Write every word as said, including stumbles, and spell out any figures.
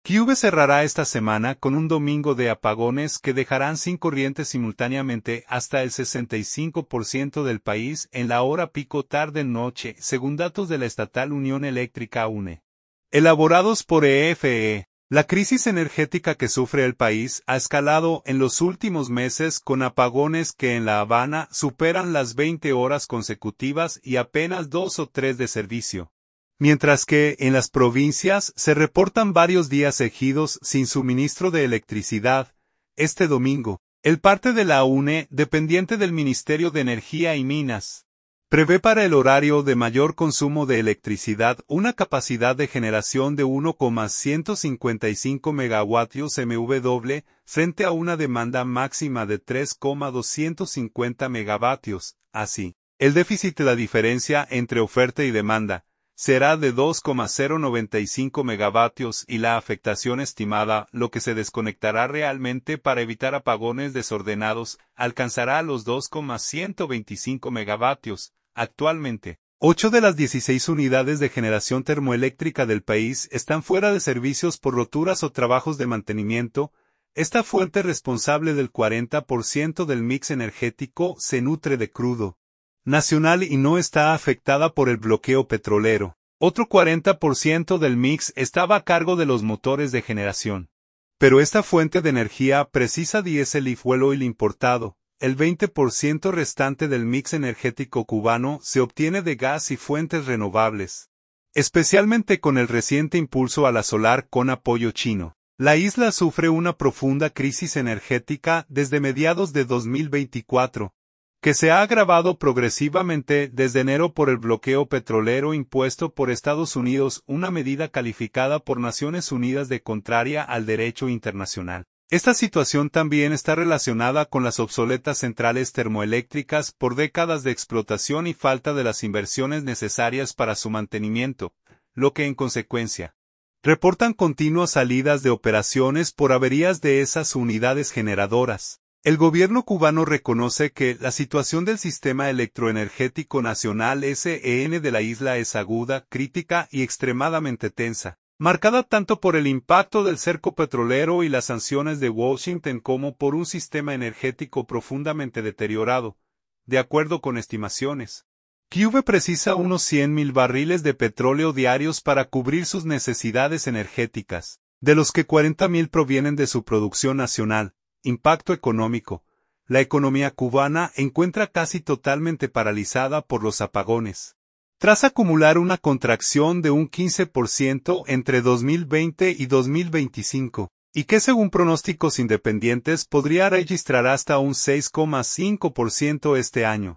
Q V cerrará esta semana con un domingo de apagones que dejarán sin corriente simultáneamente hasta el sesenta y cinco por ciento del país en la hora pico tarde-noche, según datos de la estatal Unión Eléctrica U N E. Elaborados por E F E, la crisis energética que sufre el país ha escalado en los últimos meses con apagones que en La Habana superan las veinte horas consecutivas y apenas dos o tres de servicio. Mientras que, en las provincias, se reportan varios días seguidos sin suministro de electricidad. Este domingo, el parte de la U N E, dependiente del Ministerio de Energía y Minas, prevé para el horario de mayor consumo de electricidad una capacidad de generación de uno coma ciento cincuenta y cinco megavatios M W frente a una demanda máxima de tres coma doscientos cincuenta megavatios. Así, el déficit de la diferencia entre oferta y demanda será de dos coma cero noventa y cinco megavatios y la afectación estimada, lo que se desconectará realmente para evitar apagones desordenados, alcanzará los dos coma ciento veinticinco megavatios. Actualmente, ocho de las dieciséis unidades de generación termoeléctrica del país están fuera de servicios por roturas o trabajos de mantenimiento. Esta fuente responsable del cuarenta por ciento del mix energético se nutre de crudo nacional y no está afectada por el bloqueo petrolero. Otro cuarenta por ciento del mix estaba a cargo de los motores de generación. Pero esta fuente de energía precisa diésel y fuel oil importado. El veinte por ciento restante del mix energético cubano se obtiene de gas y fuentes renovables, especialmente con el reciente impulso a la solar con apoyo chino. La isla sufre una profunda crisis energética desde mediados de dos mil veinticuatro. Que se ha agravado progresivamente desde enero por el bloqueo petrolero impuesto por Estados Unidos, una medida calificada por Naciones Unidas de contraria al derecho internacional. Esta situación también está relacionada con las obsoletas centrales termoeléctricas por décadas de explotación y falta de las inversiones necesarias para su mantenimiento, lo que en consecuencia reportan continuas salidas de operaciones por averías de esas unidades generadoras. El gobierno cubano reconoce que la situación del sistema electroenergético nacional S E N de la isla es aguda, crítica y extremadamente tensa, marcada tanto por el impacto del cerco petrolero y las sanciones de Washington como por un sistema energético profundamente deteriorado, de acuerdo con estimaciones. Q V precisa unos cien mil barriles de petróleo diarios para cubrir sus necesidades energéticas, de los que cuarenta mil provienen de su producción nacional. Impacto económico. La economía cubana encuentra casi totalmente paralizada por los apagones. Tras acumular una contracción de un quince por ciento entre dos mil veinte y dos mil veinticinco, y que según pronósticos independientes podría registrar hasta un seis coma cinco por ciento este año.